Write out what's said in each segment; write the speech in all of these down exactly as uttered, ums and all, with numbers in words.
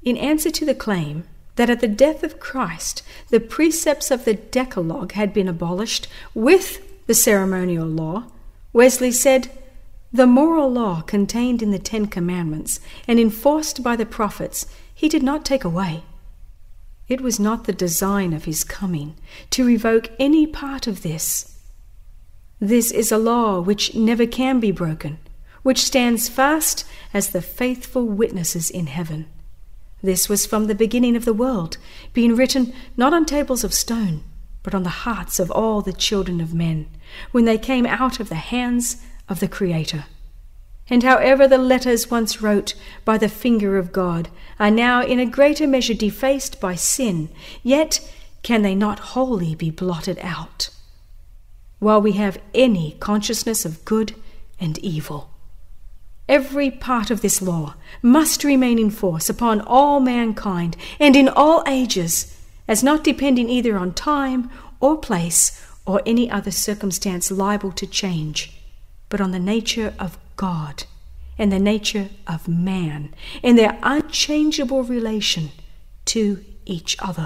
In answer to the claim that at the death of Christ, the precepts of the Decalogue had been abolished with the ceremonial law, Wesley said, "The moral law contained in the Ten Commandments and enforced by the prophets he did not take away. It was not the design of his coming to revoke any part of this. This is a law which never can be broken, which stands fast as the faithful witnesses in heaven. This was from the beginning of the world, being written not on tables of stone, but on the hearts of all the children of men, when they came out of the hands of the Creator. And however the letters once wrote by the finger of God are now in a greater measure defaced by sin, yet can they not wholly be blotted out, while we have any consciousness of good and evil. Every part of this law must remain in force upon all mankind and in all ages, as not depending either on time or place or any other circumstance liable to change, but on the nature of God and the nature of man and their unchangeable relation to each other.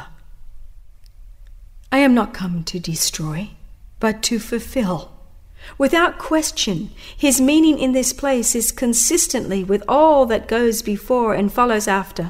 I am not come to destroy, but to fulfill. Without question, his meaning in this place is consistently with all that goes before and follows after.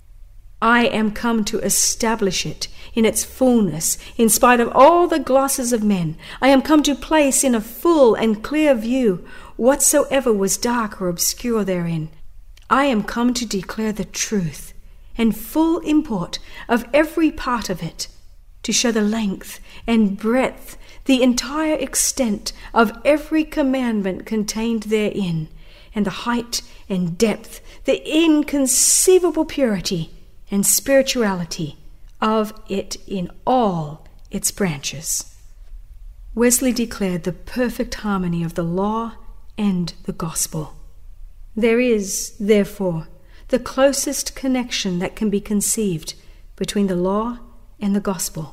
I am come to establish it in its fullness, in spite of all the glosses of men. I am come to place in a full and clear view whatsoever was dark or obscure therein. I am come to declare the truth and full import of every part of it, to show the length and breadth, the entire extent of every commandment contained therein, and the height and depth, the inconceivable purity and spirituality of it in all its branches. Wesley declared the perfect harmony of the law and the gospel. There is, therefore, the closest connection that can be conceived between the law and the gospel.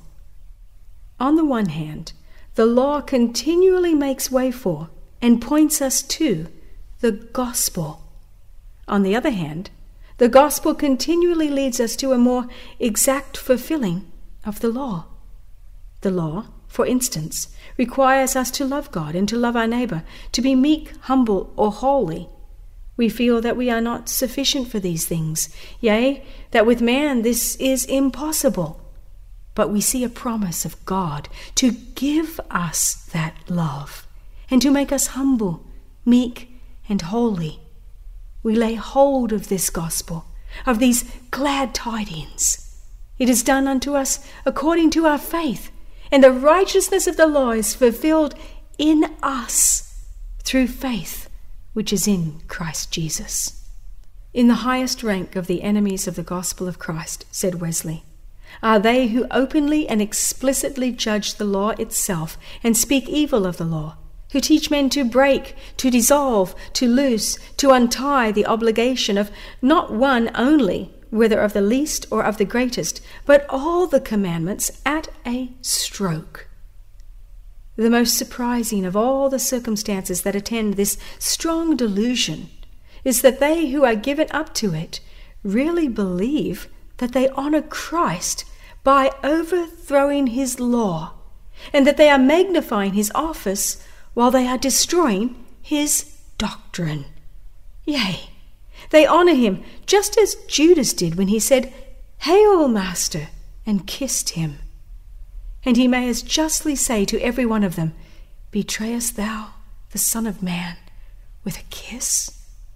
On the one hand, the law continually makes way for and points us to the gospel. On the other hand, the gospel continually leads us to a more exact fulfilling of the law. The law, for instance, requires us to love God and to love our neighbor, to be meek, humble, or holy. We feel that we are not sufficient for these things, yea, that with man this is impossible. But we see a promise of God to give us that love and to make us humble, meek, and holy. We lay hold of this gospel, of these glad tidings. It is done unto us according to our faith, and the righteousness of the law is fulfilled in us through faith, which is in Christ Jesus. In the highest rank of the enemies of the gospel of Christ, said Wesley, are they who openly and explicitly judge the law itself and speak evil of the law, who teach men to break, to dissolve, to loose, to untie the obligation of not one only, whether of the least or of the greatest, but all the commandments at a stroke. The most surprising of all the circumstances that attend this strong delusion is that they who are given up to it really believe that they honor Christ by overthrowing his law, and that they are magnifying his office while they are destroying his doctrine. Yea, they honor him just as Judas did when he said, "Hail, Master," and kissed him. And he may as justly say to every one of them, "Betrayest thou the Son of Man with a kiss?"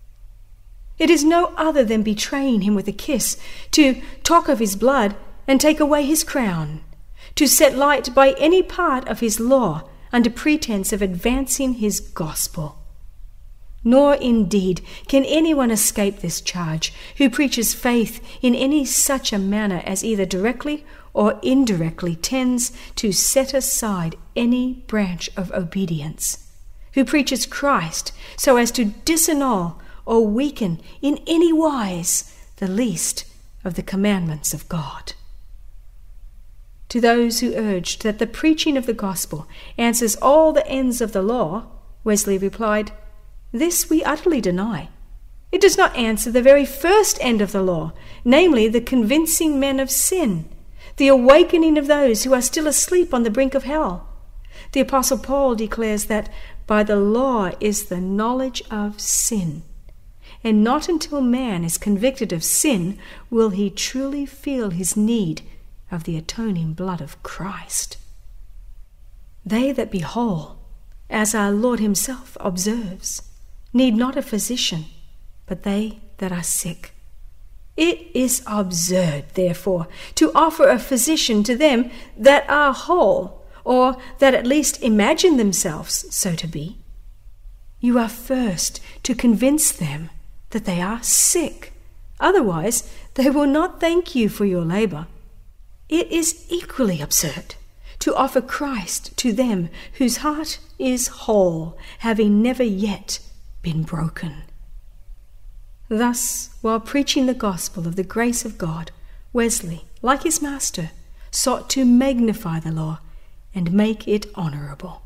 It is no other than betraying him with a kiss, to talk of his blood and take away his crown, to set light by any part of his law under pretense of advancing his gospel. Nor indeed can anyone escape this charge who preaches faith in any such a manner as either directly or indirectly tends to set aside any branch of obedience, who preaches Christ so as to disannul or weaken in any wise the least of the commandments of God. To those who urged that the preaching of the gospel answers all the ends of the law, Wesley replied, "This we utterly deny. It does not answer the very first end of the law, namely the convincing men of sin, the awakening of those who are still asleep on the brink of hell. The Apostle Paul declares that by the law is the knowledge of sin, and not until man is convicted of sin will he truly feel his need of the atoning blood of Christ. They that be whole, as our Lord himself observes, need not a physician, but they that are sick. It is absurd, therefore, to offer a physician to them that are whole, or that at least imagine themselves so to be. You are first to convince them that they are sick. Otherwise, they will not thank you for your labor. It is equally absurd to offer Christ to them whose heart is whole, having never yet been broken. Thus, while preaching the gospel of the grace of God, Wesley, like his master, sought to magnify the law and make it honorable.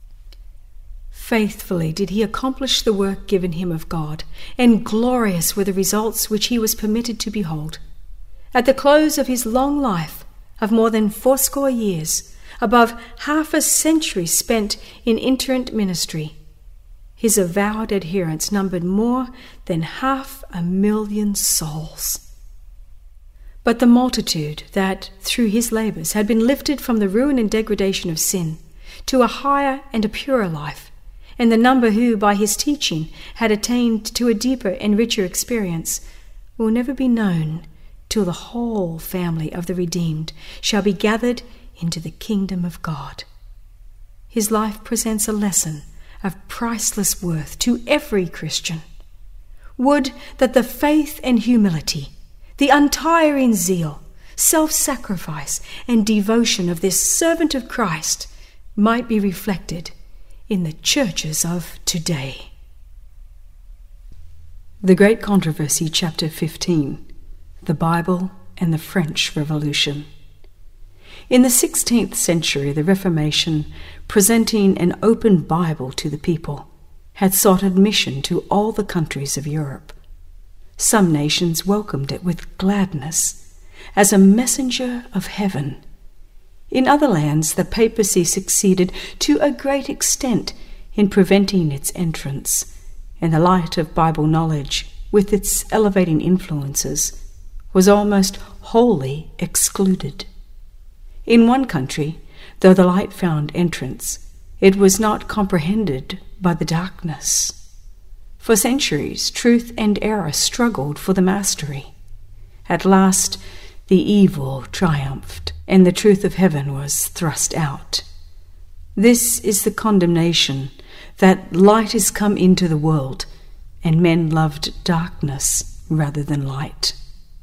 Faithfully did he accomplish the work given him of God, and glorious were the results which he was permitted to behold. At the close of his long life, of more than fourscore years, above half a century spent in itinerant ministry, his avowed adherents numbered more than half a million souls. But the multitude that, through his labors, had been lifted from the ruin and degradation of sin to a higher and a purer life, and the number who, by his teaching, had attained to a deeper and richer experience, will never be known till the whole family of the redeemed shall be gathered into the kingdom of God. His life presents a lesson of priceless worth to every Christian. Would that the faith and humility, the untiring zeal, self-sacrifice, and devotion of this servant of Christ might be reflected in the churches of today. The Great Controversy, Chapter fifteen, The Bible and the French Revolution. In the sixteenth century, the Reformation, presenting an open Bible to the people, had sought admission to all the countries of Europe. Some nations welcomed it with gladness, as a messenger of heaven. In other lands, the papacy succeeded to a great extent in preventing its entrance, and the light of Bible knowledge, with its elevating influences, was almost wholly excluded. In one country, though the light found entrance, it was not comprehended by the darkness. For centuries, truth and error struggled for the mastery. At last, the evil triumphed, and the truth of heaven was thrust out. This is the condemnation, that light is come into the world, and men loved darkness rather than light.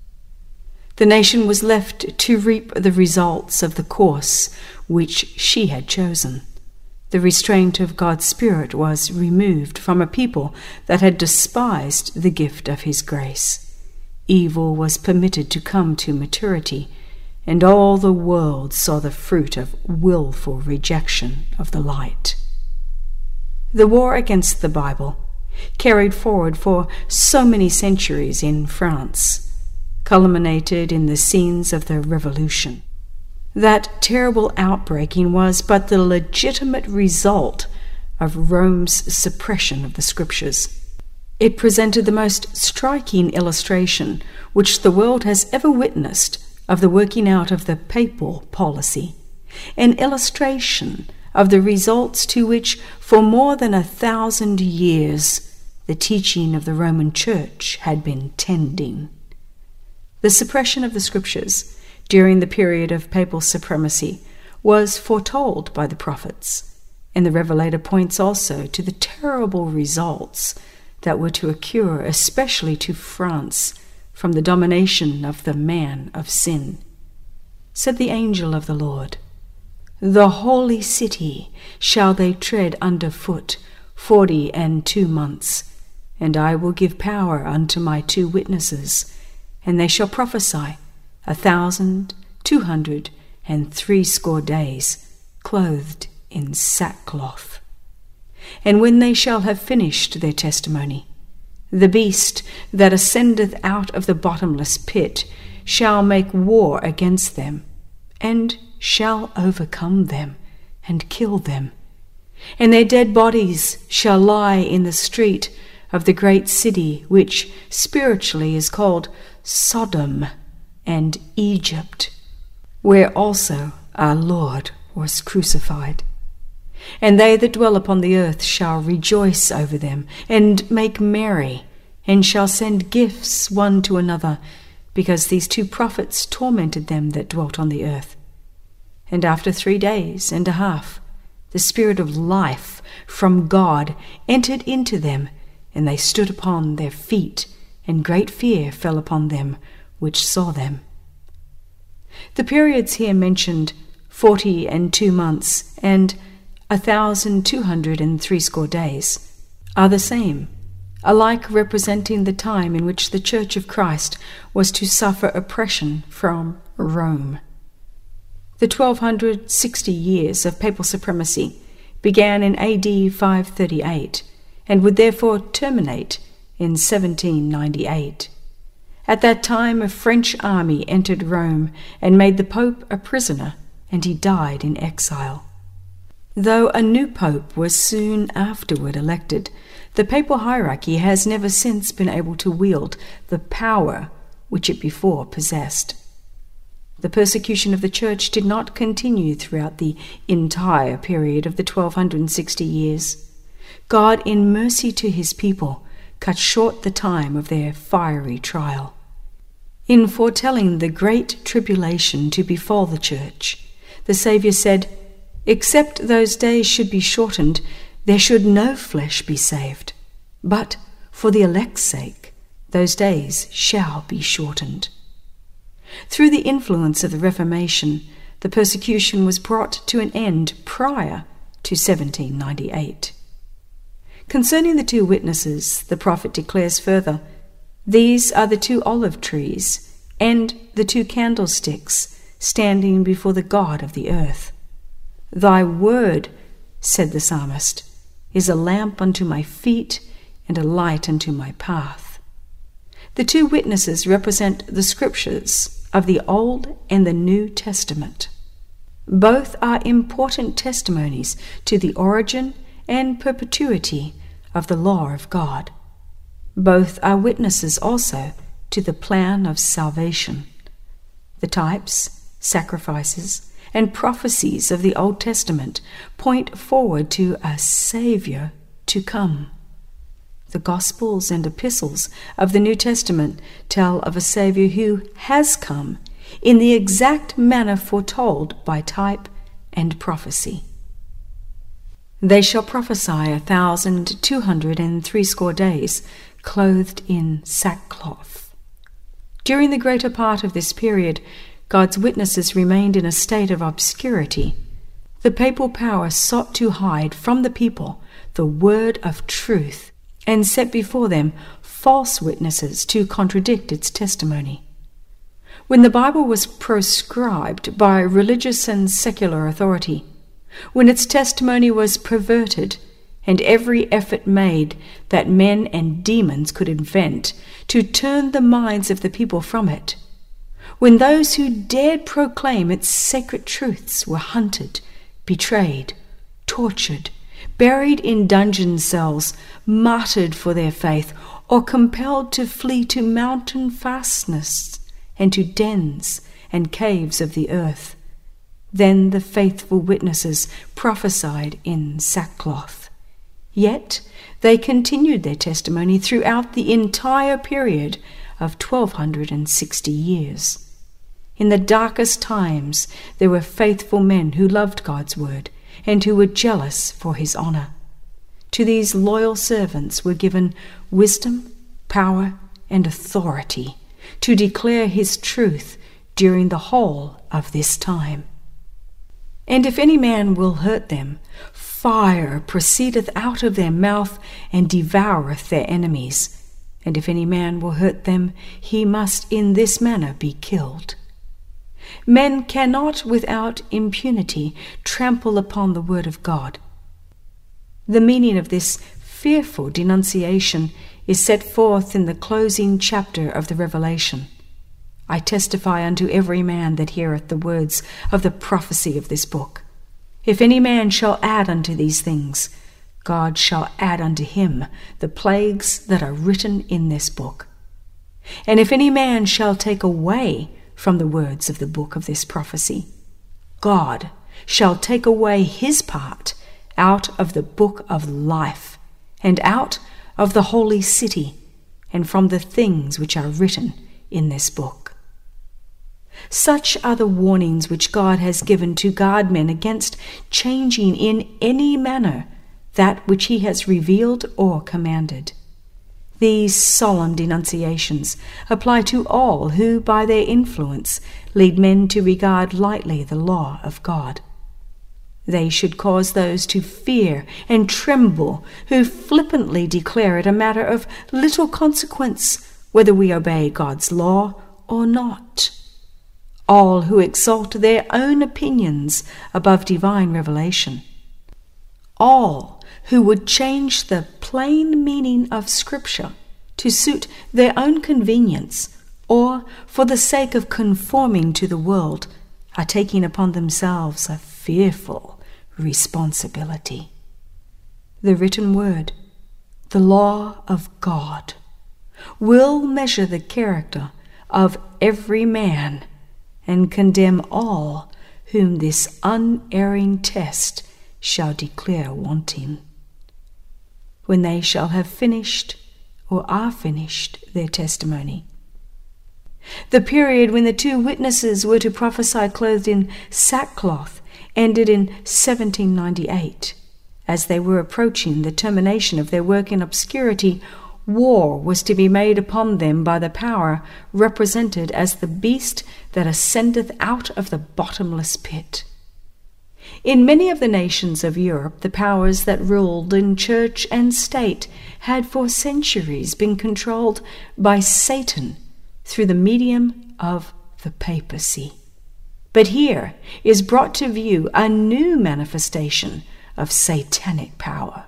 The nation was left to reap the results of the course which she had chosen. The restraint of God's Spirit was removed from a people that had despised the gift of his grace. Evil was permitted to come to maturity, and all the world saw the fruit of willful rejection of the light. The war against the Bible, carried forward for so many centuries in France, culminated in the scenes of the Revolution. That terrible outbreaking was but the legitimate result of Rome's suppression of the Scriptures. It presented the most striking illustration which the world has ever witnessed of the working out of the papal policy, an illustration of the results to which, for more than a thousand years, the teaching of the Roman Church had been tending. The suppression of the Scriptures during the period of papal supremacy was foretold by the prophets, and the Revelator points also to the terrible results that were to occur, especially to France, from the domination of the man of sin. Said the angel of the Lord, "The holy city shall they tread under foot forty and two months, and I will give power unto my two witnesses, and they shall prophesy a thousand two hundred and threescore days, clothed in sackcloth. And when they shall have finished their testimony, The beast that ascendeth out of the bottomless pit shall make war against them, and shall overcome them, and kill them. And their dead bodies shall lie in the street of the great city, which spiritually is called Sodom and Egypt, where also our Lord was crucified. And they that dwell upon the earth shall rejoice over them, and make merry, and shall send gifts one to another, because these two prophets tormented them that dwelt on the earth. And after three days and a half, the Spirit of life from God entered into them, and they stood upon their feet, and great fear fell upon them which saw them. The periods here mentioned, forty and two months, and a thousand two hundred and threescore days, are the same, alike representing the time in which the Church of Christ was to suffer oppression from Rome. The twelve sixty years of papal supremacy began in A D five thirty-eight and would therefore terminate in seventeen ninety-eight. At that time a French army entered Rome and made the Pope a prisoner, and he died in exile. Though a new pope was soon afterward elected, the papal hierarchy has never since been able to wield the power which it before possessed. The persecution of the Church did not continue throughout the entire period of the twelve sixty years. God, in mercy to his people, cut short the time of their fiery trial. In foretelling the great tribulation to befall the Church, the Saviour said, "Except those days should be shortened, there should no flesh be saved. But for the elect's sake, those days shall be shortened." Through the influence of the Reformation, the persecution was brought to an end prior to seventeen ninety-eight. Concerning the two witnesses, the prophet declares further, "These are the two olive trees and the two candlesticks standing before the God of the earth. Thy word," said the psalmist, "is a lamp unto my feet and a light unto my path." The two witnesses represent the scriptures of the Old and the New Testament. Both are important testimonies to the origin and perpetuity of the law of God. Both are witnesses also to the plan of salvation. The types, sacrifices, and prophecies of the Old Testament point forward to a Savior to come. The Gospels and epistles of the New Testament tell of a Savior who has come in the exact manner foretold by type and prophecy. They shall prophesy a thousand two hundred and threescore days, clothed in sackcloth. During the greater part of this period, God's witnesses remained in a state of obscurity. The papal power sought to hide from the people the word of truth and set before them false witnesses to contradict its testimony. When the Bible was proscribed by religious and secular authority, when its testimony was perverted, and every effort made that men and demons could invent to turn the minds of the people from it, when those who dared proclaim its sacred truths were hunted, betrayed, tortured, buried in dungeon cells, martyred for their faith, or compelled to flee to mountain fastnesses and to dens and caves of the earth, then the faithful witnesses prophesied in sackcloth. Yet they continued their testimony throughout the entire period of twelve sixty years. In the darkest times there were faithful men who loved God's word and who were jealous for his honor. To these loyal servants were given wisdom, power, and authority to declare his truth during the whole of this time. And if any man will hurt them, fire proceedeth out of their mouth and devoureth their enemies. And if any man will hurt them, he must in this manner be killed. Men cannot without impunity trample upon the word of God. The meaning of this fearful denunciation is set forth in the closing chapter of the Revelation. I testify unto every man that heareth the words of the prophecy of this book. If any man shall add unto these things, God shall add unto him the plagues that are written in this book. And if any man shall take away from the words of the book of this prophecy, God shall take away his part out of the book of life, and out of the holy city, and from the things which are written in this book. Such are the warnings which God has given to guard men against changing in any manner that which he has revealed or commanded. These solemn denunciations apply to all who, by their influence, lead men to regard lightly the law of God. They should cause those to fear and tremble who flippantly declare it a matter of little consequence whether we obey God's law or not. All who exalt their own opinions above divine revelation. All who would change the plain meaning of Scripture to suit their own convenience or for the sake of conforming to the world are taking upon themselves a fearful responsibility. The written word, the law of God, will measure the character of every man and condemn all whom this unerring test shall declare wanting. When they shall have finished or are finished their testimony. The period when the two witnesses were to prophesy clothed in sackcloth ended in seventeen ninety-eight. As they were approaching the termination of their work in obscurity, war was to be made upon them by the power represented as the beast that ascendeth out of the bottomless pit. In many of the nations of Europe, the powers that ruled in church and state had for centuries been controlled by Satan through the medium of the papacy. But here is brought to view a new manifestation of satanic power.